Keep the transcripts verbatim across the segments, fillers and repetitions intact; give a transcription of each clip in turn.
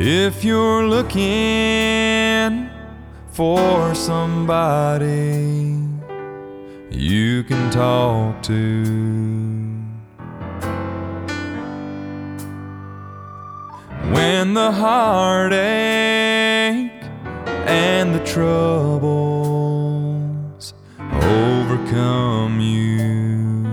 If you're looking for somebody you can talk to, when the heartache and the troubles overcome you,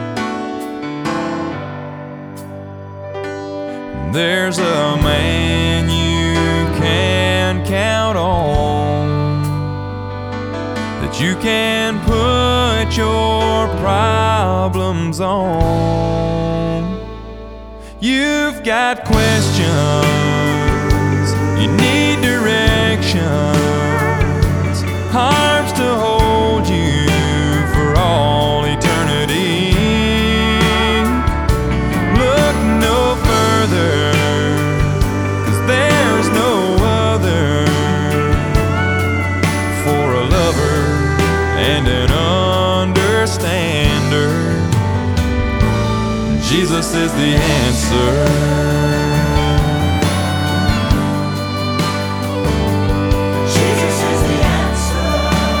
there's a man you can count on, that you can put your problems on. You've got questions, you need directions, arms to hold you for all eternity. Look no further, 'cause there's no other for a lover and an understander. Jesus is the answer. Jesus is the answer.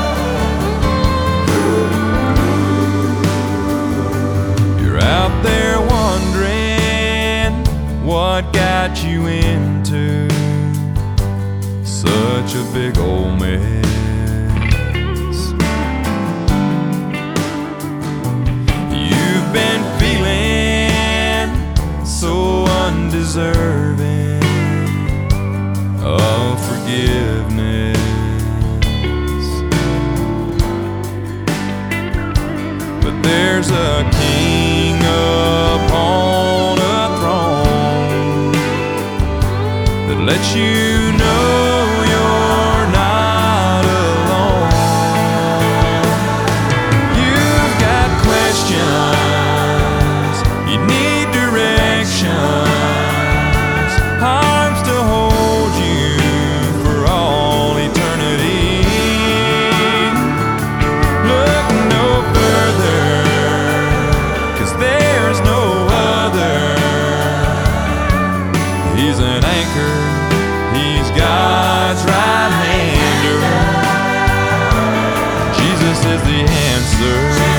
You're out there wondering what got you into such a big old mess. You've been feeling so undeserving of forgiveness, but there's a king upon a throne that lets you know you're not alone. You've got questions, you need directions, arms to hold you for all eternity. Look no further, 'cause there's no other. He's an anchor, he's God's right hander. Jesus is the answer.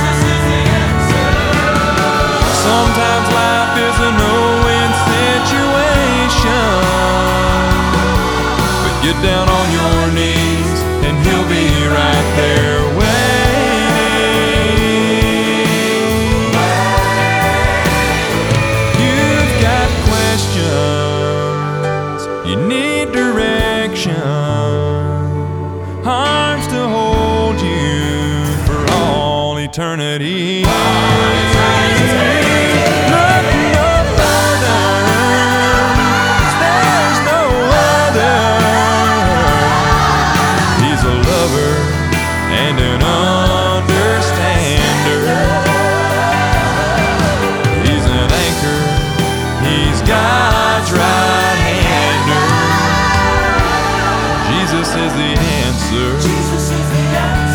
Sometimes life is a no-win situation, but get down on your knees and he'll be right there waiting. You've got questions, you need direction, arms to hold you for all eternity. Look no further, 'cause there's no other. He's a lover and an understander. He's an anchor, he's God's right hander. Jesus is the answer. Jesus is the answer.